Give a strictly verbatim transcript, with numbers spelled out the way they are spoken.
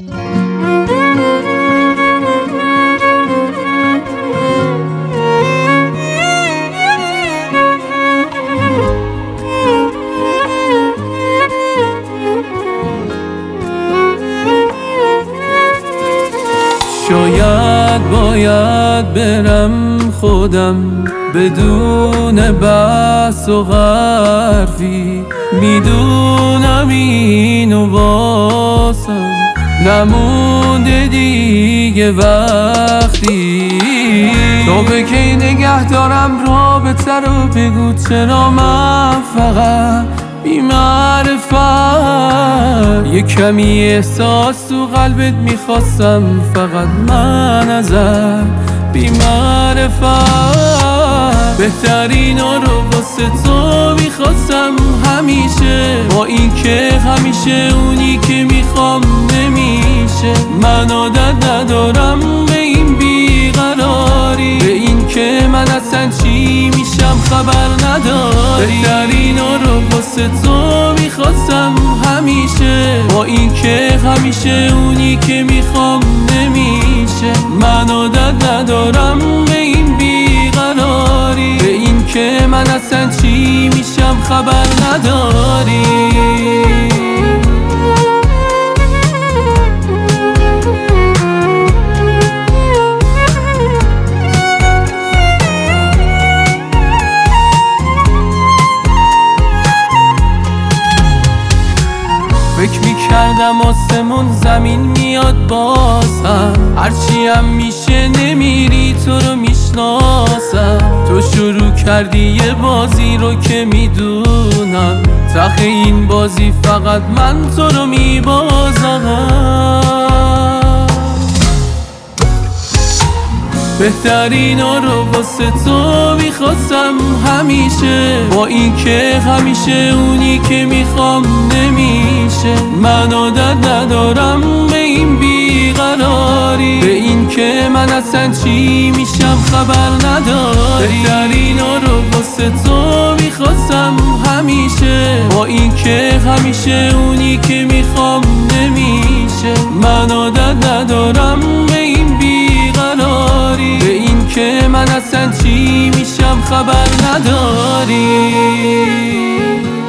شاید باید برم خودم بدون بحث و حرفی، میدونم اینو واسم نمونده دیگه وقتی. تو به کی نگه دارم رابطه رو، بگو چرا من فقط بی معرفت. یه کمی احساس تو قلبت میخواستم، فقط من ازت بی معرفت. بهترینا رو واسه تو میخواستم همیشه، با این که همیشه اونی که میخوام نمیشه. من عادت ندارم به این بیقراری، به این که من اصلا چی میشم خبر نداری. بهترینا رو واسه تو میخواستم همیشه، با این که همیشه اونی که میخوام نمیشه. من عادت ندارم به این بیقراری، به این که من اصلا چی میشم خبر نداری. فکر میکردم آسمون زمین میاد باز هم، هرچی هم میشه نمیری تو رو میشناسم. تو شروع کردی یه بازی رو که میدونم ته این بازی فقط من تو رو میبازم. بهترینا رو واسه تو میخواستم همیشه، با این که همیشه اونی که میخوام نمیشه. من عادت ندارم به این بیقراری، به این که من اصلا چی میشم خبر نداری. بهترینا رو واسه تو میخواستم همیشه، با این که همیشه اونی که میخوام نمیشه. من عادت ندارم به این بیقراری، به این که من اصلا چی میشم خبر نداری.